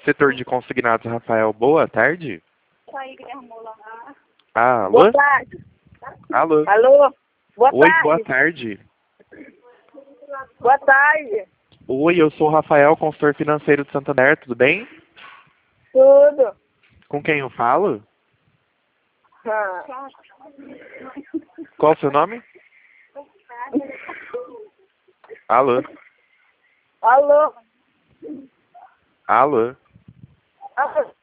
Setor de consignados, Rafael. Boa tarde. Alô? Boa tarde. Alô? Alô? Boa Oi, tarde. boa tarde. Boa tarde. Oi, eu sou o Rafael, consultor financeiro de Santander, tudo bem? Tudo. Com quem eu falo? Ah. Qual o seu nome? Alô? Alô? Alô? Alô?